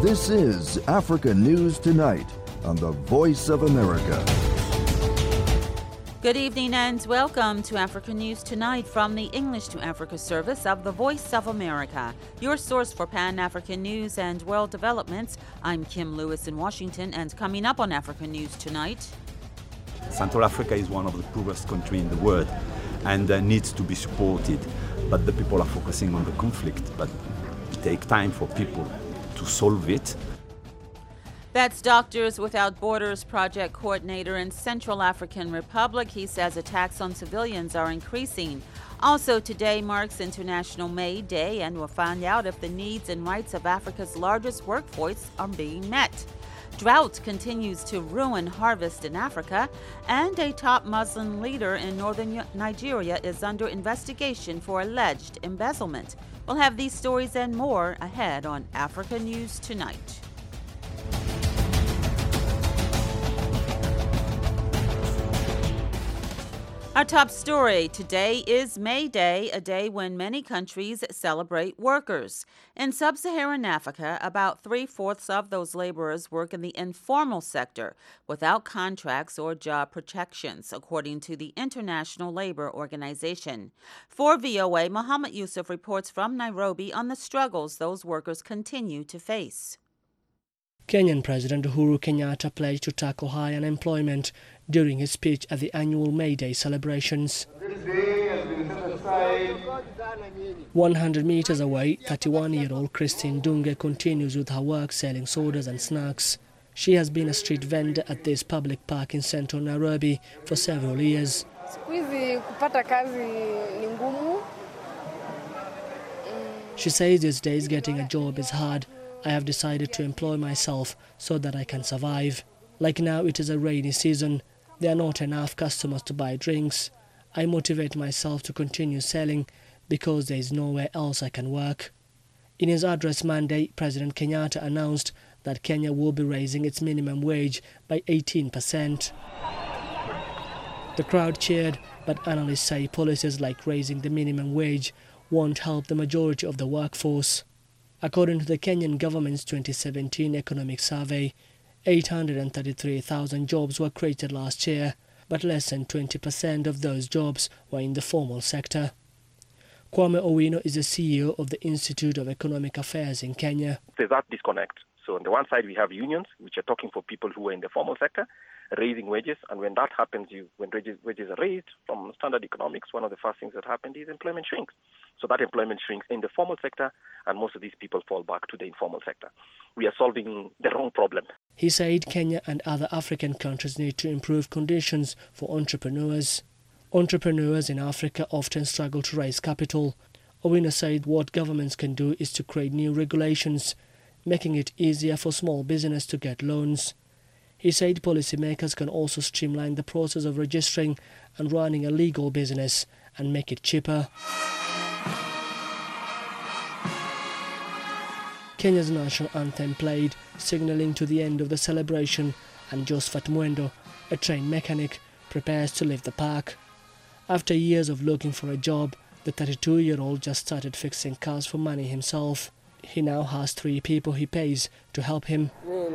This is Africa News Tonight on the Voice of America. Good evening and welcome to Africa News Tonight from the English to Africa service of the Voice of America, your source for Pan-African news and world developments. I'm Kim Lewis in Washington, and coming up on Africa News Tonight. Central Africa is one of the poorest countries in the world and needs to be supported, but the people are focusing on the conflict, but it takes time for people to solve it. That's Doctors Without Borders project coordinator in Central African Republic. He says attacks on civilians are increasing. Also, today marks International May Day, and we'll find out if the needs and rights of Africa's largest workforce are being met. Drought continues to ruin harvest in Africa, and a top Muslim leader in northern Nigeria is under investigation for alleged embezzlement. We'll have these stories and more ahead on Africa News Tonight. Our top story today is May Day, a day when many countries celebrate workers. In sub-Saharan Africa, about 3/4 of those laborers work in the informal sector without contracts or job protections, according to the International Labor Organization. For VOA, Mohammed Yusuf reports from Nairobi on the struggles those workers continue to face. Kenyan President Uhuru Kenyatta pledged to tackle high unemployment during his speech at the annual May Day celebrations. 100 meters away, 31-year-old Christine Dunge continues with her work selling sodas and snacks. She has been a street vendor at this public park in central Nairobi for several years. She says these days getting a job is hard. I have decided to employ myself so that I can survive. Like now, it is a rainy season. There are not enough customers to buy drinks. I motivate myself to continue selling because there is nowhere else I can work. In his address Monday, President Kenyatta announced that Kenya will be raising its minimum wage by 18%. The crowd cheered, but analysts say policies like raising the minimum wage won't help the majority of the workforce. According to the Kenyan government's 2017 economic survey, 833,000 jobs were created last year, but less than 20% of those jobs were in the formal sector. Kwame Owino is the CEO of the Institute of Economic Affairs in Kenya. There's that disconnect. So on the one side, we have unions, which are talking for people who are in the formal sector, raising wages. And when that happens, when wages are raised from standard economics, one of the first things that happens is employment shrinks. So that employment shrinks in the formal sector, and most of these people fall back to the informal sector. We are solving the wrong problem. He said Kenya and other African countries need to improve conditions for entrepreneurs. Entrepreneurs in Africa often struggle to raise capital. Owino said what governments can do is to create new regulations, making it easier for small business to get loans. He said policymakers can also streamline the process of registering and running a legal business and make it cheaper. Kenya's national anthem played, signalling to the end of the celebration, and Josephat Mwendo, a train mechanic, prepares to leave the park. After years of looking for a job, the 32-year-old just started fixing cars for money himself. He now has 3 people he pays to help him.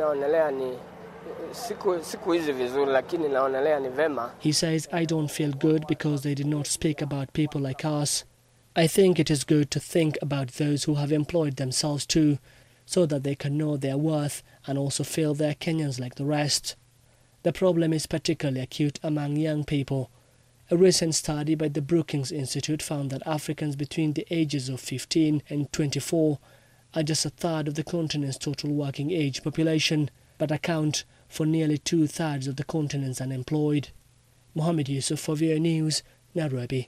He says, I don't feel good because they did not speak about people like us. I think it is good to think about those who have employed themselves too, so that they can know their worth and also feel they're Kenyans like the rest. The problem is particularly acute among young people. A recent study by the Brookings Institute found that Africans between the ages of 15 and 24 are just a third of the continent's total working age population, but account for nearly 2/3 of the continent's unemployed. Mohammed Yusuf for VOA News, Nairobi.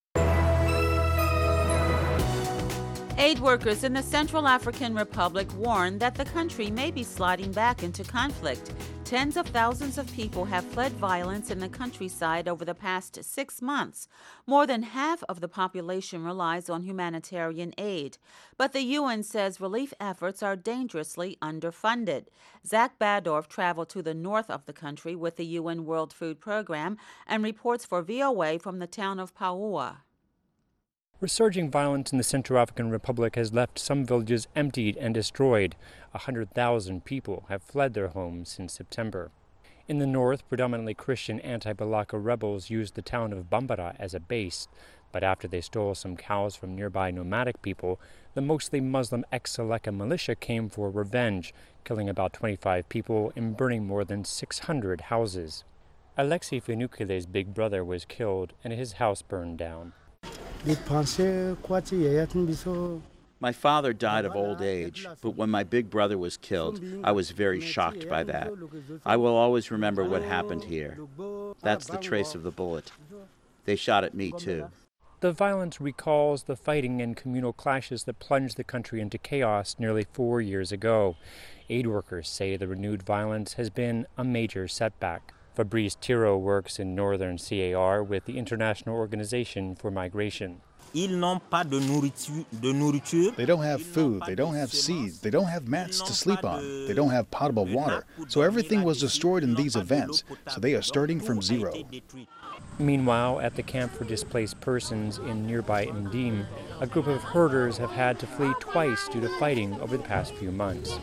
Aid workers in the Central African Republic warn that the country may be sliding back into conflict. Tens of thousands of people have fled violence in the countryside over the past 6 months. More than half of the population relies on humanitarian aid. But the UN says relief efforts are dangerously underfunded. Zach Badorf traveled to the north of the country with the UN World Food Program and reports for VOA from the town of Paua. Resurging violence in the Central African Republic has left some villages emptied and destroyed. 100,000 people have fled their homes since September. In the north, predominantly Christian anti-Balaka rebels used the town of Bambara as a base. But after they stole some cows from nearby nomadic people, the mostly Muslim ex-Seleka militia came for revenge, killing about 25 people and burning more than 600 houses. Alexei Fenukile's big brother was killed and his house burned down. My father died of old age, but when my big brother was killed, I was very shocked by that. I will always remember what happened here. That's the trace of the bullet. They shot at me, too. The violence recalls the fighting and communal clashes that plunged the country into chaos nearly 4 years ago. Aid workers say the renewed violence has been a major setback. Fabrice Thiraud works in northern CAR with the International Organization for Migration. They don't have food, they don't have seeds, they don't have mats to sleep on, they don't have potable water. So everything was destroyed in these events, so they are starting from zero. Meanwhile, at the camp for displaced persons in nearby Ndim, a group of herders have had to flee twice due to fighting over the past few months.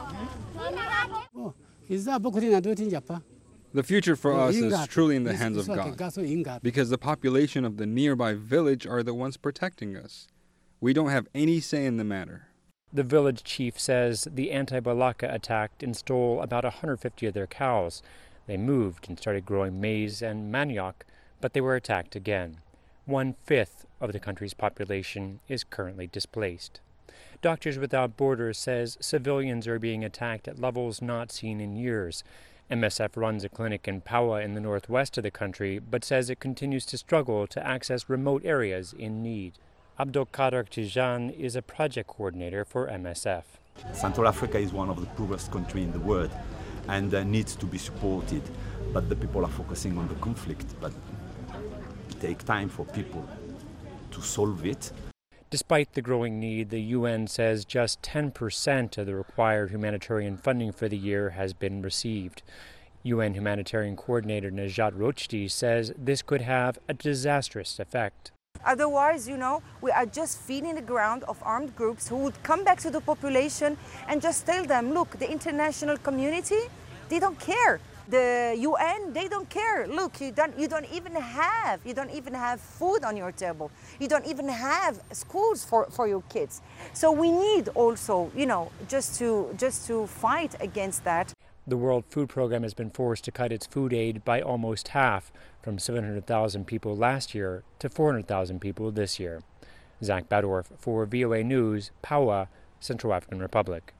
The future for us is truly in the hands of God, because the population of the nearby village are the ones protecting us. We don't have any say in the matter. The village chief says the anti-Balaka attacked and stole about 150 of their cows. They moved and started growing maize and manioc, but they were attacked again. 1/5 of the country's population is currently displaced. Doctors Without Borders says civilians are being attacked at levels not seen in years. MSF runs a clinic in Paua in the northwest of the country, but says it continues to struggle to access remote areas in need. Abdelkader Tijan is a project coordinator for MSF. Central Africa is one of the poorest countries in the world and needs to be supported. But the people are focusing on the conflict, but it takes time for people to solve it. Despite the growing need, the UN says just 10% of the required humanitarian funding for the year has been received. UN humanitarian coordinator Najat Rochdi says this could have a disastrous effect. Otherwise, we are just feeding the ground of armed groups who would come back to the population and just tell them, look, the international community, they don't care. The UN, they don't care. Look, you don't even have food on your table. You don't even have schools for your kids. So we need also, just to fight against that. The World Food Program has been forced to cut its food aid by almost half, from 700,000 people last year to 400,000 people this year. Zach Badorf for VOA News, Paua, Central African Republic.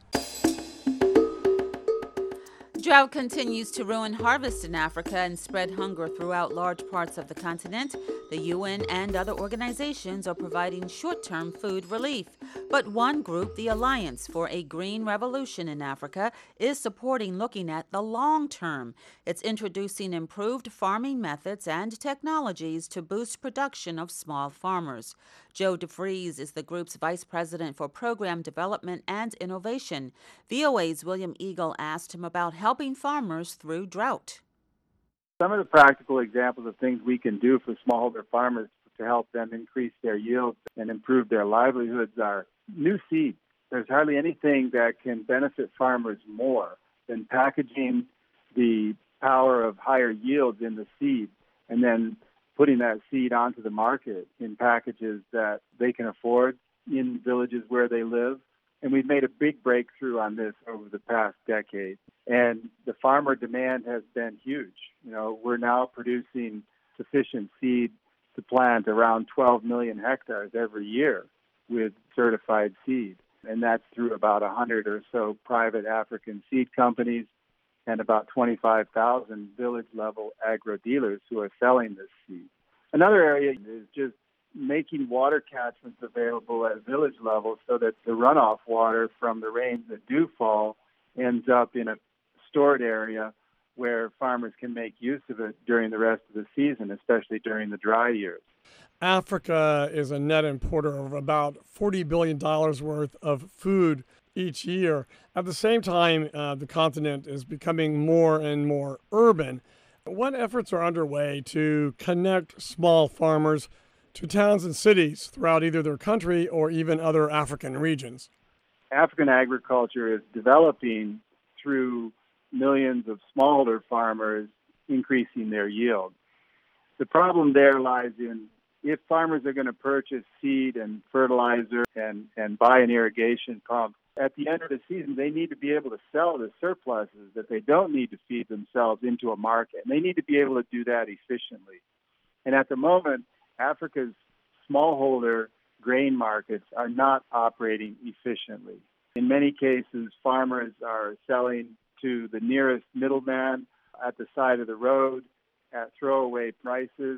Drought continues to ruin harvests in Africa and spread hunger throughout large parts of the continent. The UN and other organizations are providing short-term food relief. But one group, the Alliance for a Green Revolution in Africa, is supporting looking at the long term. It's introducing improved farming methods and technologies to boost production of small farmers. Joe DeFries is the group's vice president for program development and innovation. VOA's William Eagle asked him about helping farmers through drought. Some of the practical examples of things we can do for smallholder farmers to help them increase their yields and improve their livelihoods are new seed. There's hardly anything that can benefit farmers more than packaging the power of higher yields in the seed and then putting that seed onto the market in packages that they can afford in villages where they live. And we've made a big breakthrough on this over the past decade. And the farmer demand has been huge. We're now producing sufficient seed to plant around 12 million hectares every year with certified seed. And that's through about 100 or so private African seed companies and about 25,000 village-level agro-dealers who are selling this seed. Another area is just making water catchments available at village level so that the runoff water from the rains that do fall ends up in a stored area where farmers can make use of it during the rest of the season, especially during the dry years. Africa is a net importer of about $40 billion worth of food each year. At the same time, the continent is becoming more and more urban. What efforts are underway to connect small farmers to towns and cities throughout either their country or even other African regions. African agriculture is developing through millions of smallholder farmers increasing their yield. The problem there lies in if farmers are going to purchase seed and fertilizer and buy an irrigation pump, at the end of the season, they need to be able to sell the surpluses that they don't need to feed themselves into a market. And they need to be able to do that efficiently. And at the moment, Africa's smallholder grain markets are not operating efficiently. In many cases, farmers are selling to the nearest middleman at the side of the road at throwaway prices.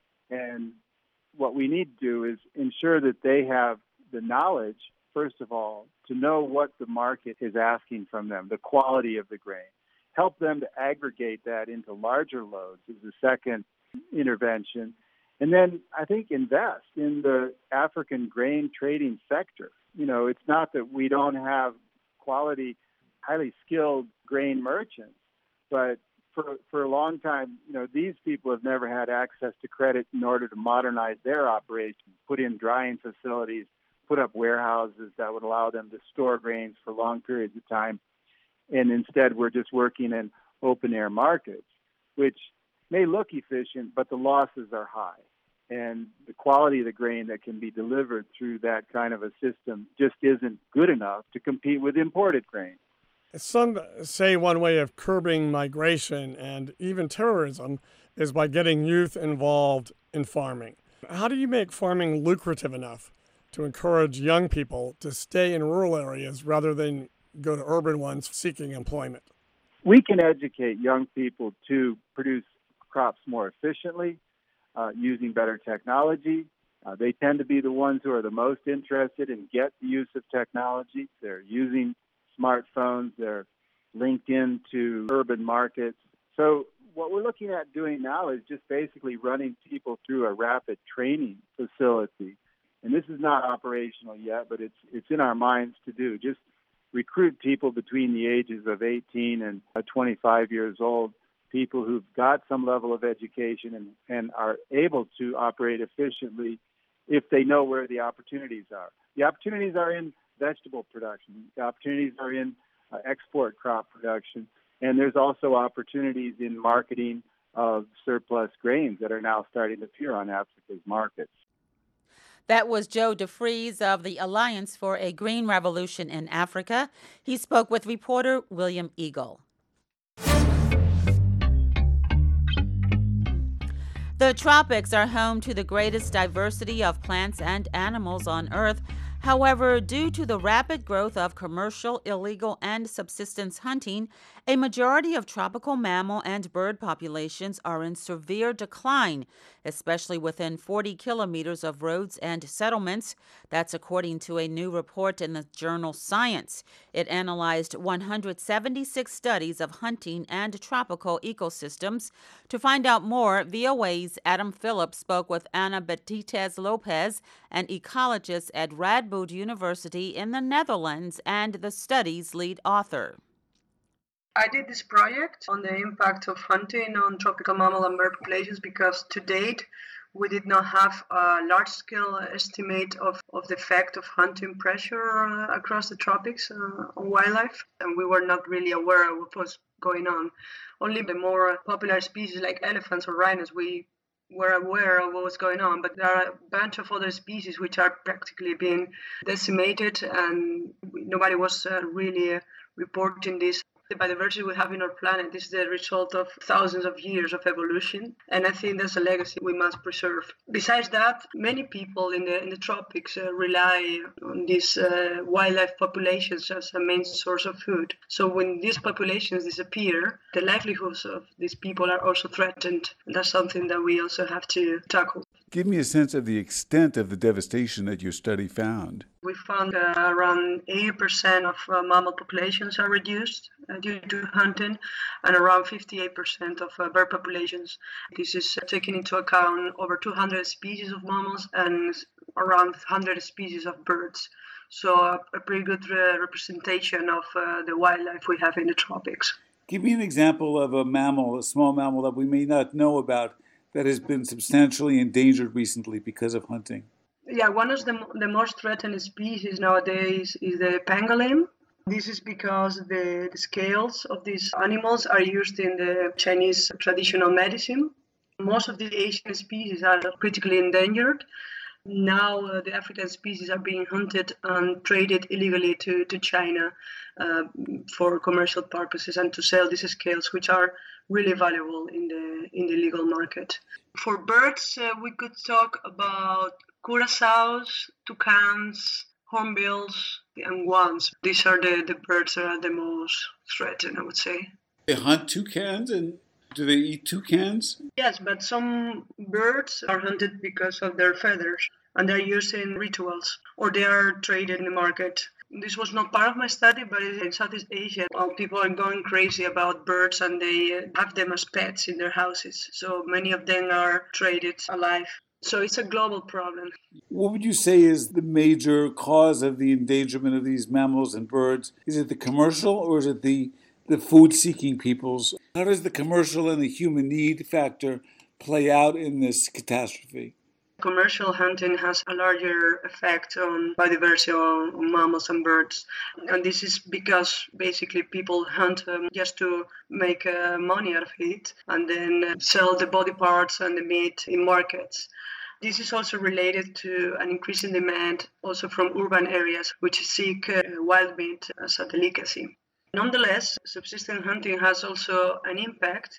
And what we need to do is ensure that they have the knowledge, first of all, to know what the market is asking from them, the quality of the grain. Help them to aggregate that into larger loads is the second intervention. And then I think invest in the African grain trading sector. You know, it's not that we don't have quality, highly skilled grain merchants, but for a long time, you know, these people have never had access to credit in order to modernize their operations, put in drying facilities, put up warehouses that would allow them to store grains for long periods of time. And instead, we're just working in open-air markets, which may look efficient, but the losses are high. And the quality of the grain that can be delivered through that kind of a system just isn't good enough to compete with imported grain. Some say one way of curbing migration and even terrorism is by getting youth involved in farming. How do you make farming lucrative enough to encourage young people to stay in rural areas rather than go to urban ones seeking employment? We can educate young people to produce crops more efficiently, using better technology. They tend to be the ones who are the most interested in the use of technology. They're using smartphones, they're linked into urban markets. So what we're looking at doing now is just basically running people through a rapid training facility. And this is not operational yet, but it's in our minds to do. Just recruit people between the ages of 18 and 25 years old, people who've got some level of education and are able to operate efficiently if they know where the opportunities are. The opportunities are in vegetable production. The opportunities are in export crop production. And there's also opportunities in marketing of surplus grains that are now starting to appear on Africa's markets. That was Joe DeFries of the Alliance for a Green Revolution in Africa. He spoke with reporter William Eagle. The tropics are home to the greatest diversity of plants and animals on Earth. However, due to the rapid growth of commercial, illegal, and subsistence hunting, a majority of tropical mammal and bird populations are in severe decline, especially within 40 kilometers of roads and settlements. That's according to a new report in the journal Science. It analyzed 176 studies of hunting and tropical ecosystems. To find out more, VOA's Adam Phillips spoke with Ana Benitez Lopez, an ecologist at Radboud University in the Netherlands and the study's lead author. I did this project on the impact of hunting on tropical mammal and bird populations because to date we did not have a large-scale estimate of the effect of hunting pressure across the tropics on wildlife, and we were not really aware of what was going on. Only the more popular species like elephants or rhinos, we were aware of what was going on, but there are a bunch of other species which are practically being decimated, and nobody was really reporting this. The biodiversity we have in our planet is the result of thousands of years of evolution, and I think that's a legacy we must preserve. Besides that, many people in the tropics rely on these wildlife populations as a main source of food. So when these populations disappear, the livelihoods of these people are also threatened, and that's something that we also have to tackle. Give me a sense of the extent of the devastation that your study found. We found around 80% of mammal populations are reduced due to hunting, and around 58% of bird populations. This is taking into account over 200 species of mammals and around 100 species of birds. So a pretty good representation of the wildlife we have in the tropics. Give me an example of a mammal, a small mammal that we may not know about that has been substantially endangered recently because of hunting? Yeah, one of the most threatened species nowadays is the pangolin. This is because the scales of these animals are used in the Chinese traditional medicine. Most of the Asian species are critically endangered. Now the African species are being hunted and traded illegally to China for commercial purposes and to sell these scales, which are really valuable in the legal market. For birds, we could talk about curassows, toucans, hornbills, and guans. These are the birds that are the most threatened, I would say. They hunt toucans, and do they eat toucans? Yes, but some birds are hunted because of their feathers, and they're used in rituals, or they are traded in the market. This was not part of my study, but in Southeast Asia, people are going crazy about birds, and they have them as pets in their houses. So many of them are traded alive. So it's a global problem. What would you say is the major cause of the endangerment of these mammals and birds? Is it the commercial, or is it the food-seeking peoples? How does the commercial and the human need factor play out in this catastrophe? Commercial hunting has a larger effect on biodiversity on mammals and birds. And this is because basically people hunt just to make money out of it and then sell the body parts and the meat in markets. This is also related to an increasing demand also from urban areas which seek wild meat as a delicacy. Nonetheless, subsistence hunting has also an impact,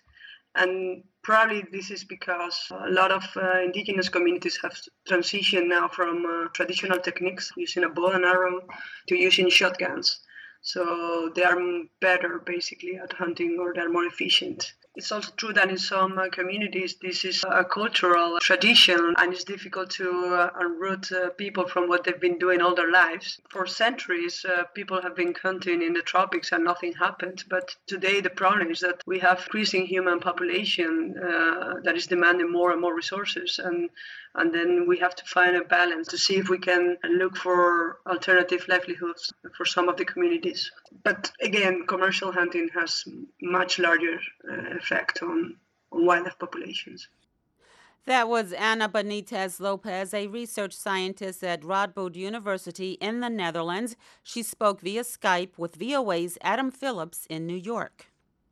and probably this is because a lot of indigenous communities have transitioned now from traditional techniques, using a bow and arrow, to using shotguns. So they are better, basically, at hunting, or they're more efficient. It's also true that in some communities, this is a cultural tradition, and it's difficult to unroot people from what they've been doing all their lives. For centuries, people have been hunting in the tropics and nothing happened. But today, the problem is that we have increasing human population that is demanding more and more resources. And then we have to find a balance to see if we can look for alternative livelihoods for some of the communities. But again, commercial hunting has much larger effect on wildlife populations. That was Ana Benitez Lopez, a research scientist at Radboud University in the Netherlands. She spoke via Skype with VOA's Adam Phillips in New York.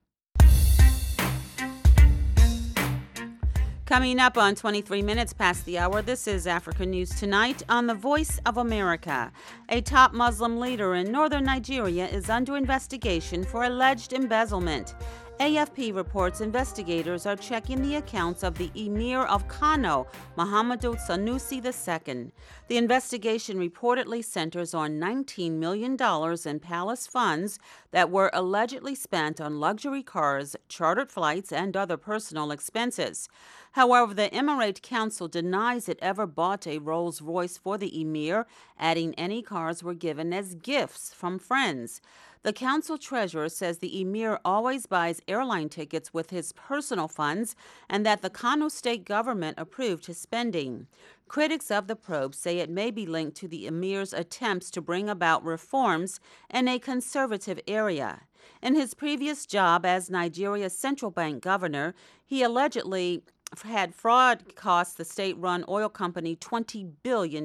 Coming up on 23 minutes past the hour, this is Africa News Tonight on the Voice of America. A top Muslim leader in northern Nigeria is under investigation for alleged embezzlement. AFP reports investigators are checking the accounts of the Emir of Kano, Muhammadu Sanusi II. The investigation reportedly centers on $19 million in palace funds that were allegedly spent on luxury cars, chartered flights, and other personal expenses. However, the Emirate Council denies it ever bought a Rolls-Royce for the Emir, adding any cars were given as gifts from friends. The council treasurer says the Emir always buys airline tickets with his personal funds and that the Kano state government approved his spending. Critics of the probe say it may be linked to the Emir's attempts to bring about reforms in a conservative area. In his previous job as Nigeria's central bank governor, he allegedly had fraud cost the state-run oil company $20 billion.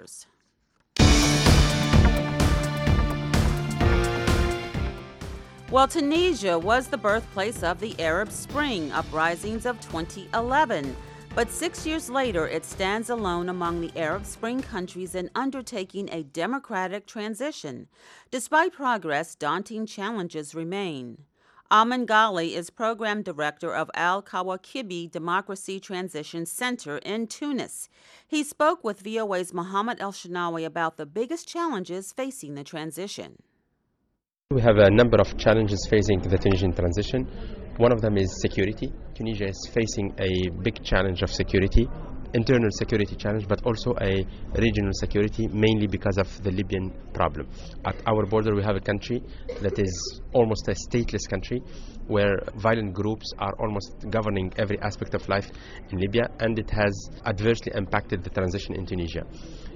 Well, Tunisia was the birthplace of the Arab Spring uprisings of 2011. But 6 years later, it stands alone among the Arab Spring countries in undertaking a democratic transition. Despite progress, daunting challenges remain. Aman Ghali is program director of Al-Kawakibi Democracy Transition Center in Tunis. He spoke with VOA's Mohammed El-Shinawi about the biggest challenges facing the transition. We have a number of challenges facing the Tunisian transition. One of them is security. Tunisia is facing a big challenge of security, internal security challenge, but also a regional security, mainly because of the Libyan problem. At our border, we have a country that is almost a stateless country, where violent groups are almost governing every aspect of life in Libya, and it has adversely impacted the transition in Tunisia.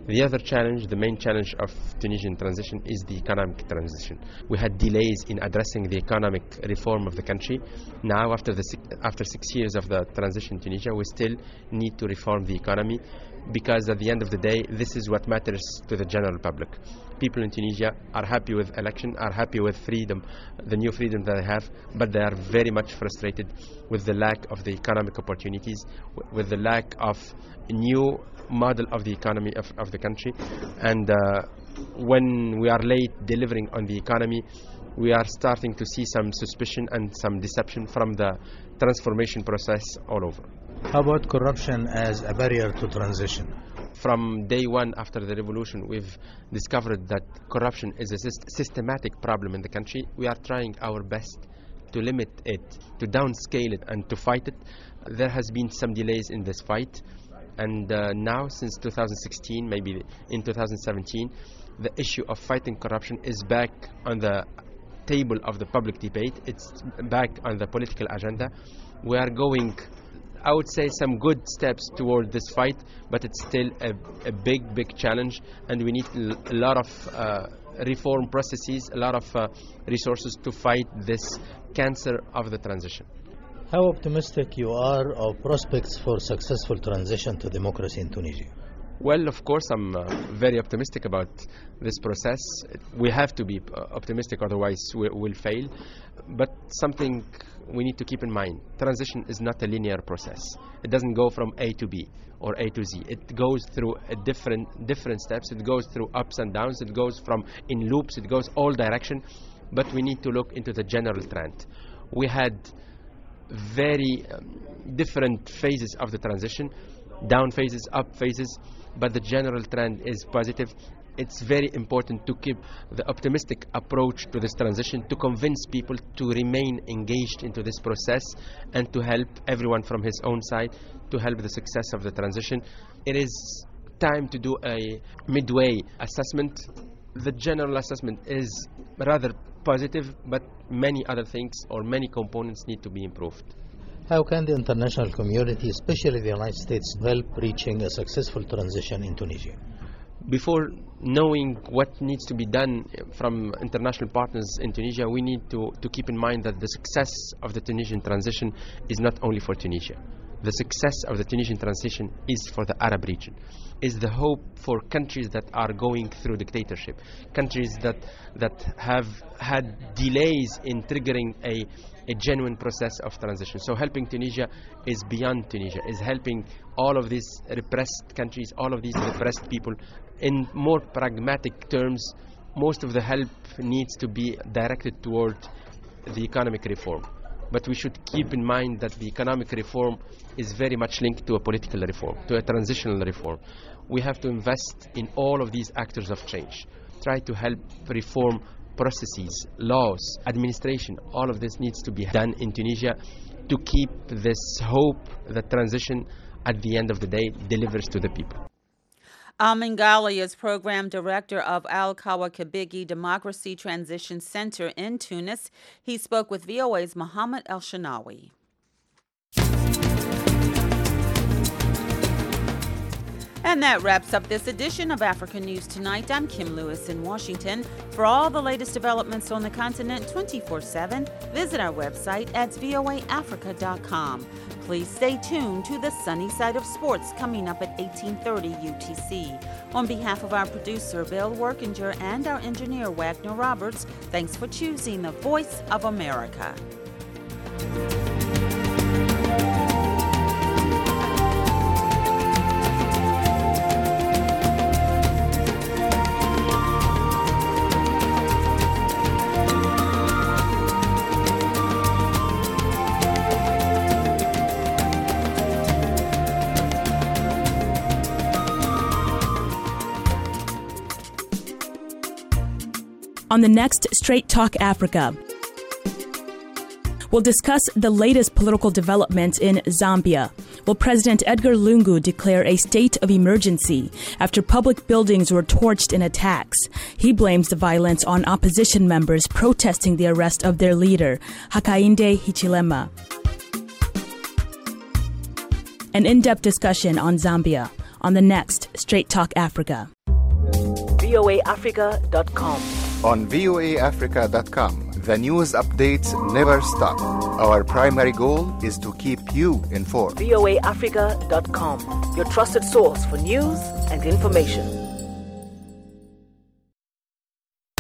The other challenge, the main challenge of Tunisian transition, is the economic transition. We had delays in addressing the economic reform of the country. Now, after 6 years of the transition in Tunisia, we still need to reform the economy, because at the end of the day, this is what matters to the general public. People in Tunisia are happy with election, are happy with freedom, the new freedom that they have, but they are very much frustrated with the lack of the economic opportunities, with the lack of a new model of the economy of the country. And when we are late delivering on the economy, we are starting to see some suspicion and some deception from the transformation process all over. How about corruption as a barrier to transition? From day one after the revolution, we've discovered that corruption is a systematic problem in the country. We are trying our best to limit it, to downscale it, and to fight it. There has been some delays in this fight, and now since 2016, maybe in 2017, the issue of fighting corruption is back on the table of the public debate. It's back on the political agenda. We are going, I would say, some good steps toward this fight, but it's still a big challenge, and we need a lot of reform processes, a lot of resources to fight this cancer of the transition. How optimistic you are of prospects for successful transition to democracy in Tunisia? Well, of course, I'm very optimistic about this process. We have to be optimistic, otherwise we'll fail. But something we need to keep in mind, transition is not a linear process. It doesn't go from A to B or A to Z. It goes through different steps. It goes through ups and downs. It goes from in loops. It goes all direction. But we need to look into the general trend. We had very different phases of the transition, down phases, up phases, but the general trend is positive. It's very important to keep the optimistic approach to this transition, to convince people to remain engaged into this process and to help everyone from his own side to help the success of the transition. It is time to do a midway assessment. The general assessment is rather positive, but many other things or many components need to be improved. How can the international community, especially the United States, help reaching a successful transition in Tunisia? Before knowing what needs to be done from international partners in Tunisia, we need to keep in mind that the success of the Tunisian transition is not only for Tunisia. The success of the Tunisian transition is for the Arab region, is the hope for countries that are going through dictatorship, countries that have had delays in triggering a genuine process of transition. So helping Tunisia is beyond Tunisia, is helping all of these repressed countries, all of these repressed people. In more pragmatic terms, most of the help needs to be directed toward the economic reform. But we should keep in mind that the economic reform is very much linked to a political reform, to a transitional reform. We have to invest in all of these actors of change, try to help reform processes, laws, administration. All of this needs to be done in Tunisia to keep this hope that transition at the end of the day delivers to the people. Amin Ghali is Program Director of Al Kawakabigi Democracy Transition Center in Tunis. He spoke with VOA's Mohammed El-Shanawi. And that wraps up this edition of Africa News Tonight. I'm Kim Lewis in Washington. For all the latest developments on the continent 24/7, visit our website at voaafrica.com. Please stay tuned to the Sunny Side of Sports coming up at 18:30 UTC. On behalf of our producer, Bill Workinger, and our engineer, Wagner Roberts, thanks for choosing the Voice of America. On the next Straight Talk Africa, we'll discuss the latest political developments in Zambia. Will President Edgar Lungu declare a state of emergency after public buildings were torched in attacks? He blames the violence on opposition members protesting the arrest of their leader, Hakainde Hichilema. An in-depth discussion on Zambia on the next Straight Talk Africa. voaafrica.com. On voaafrica.com, the news updates never stop. Our primary goal is to keep you informed. voaafrica.com, your trusted source for news and information.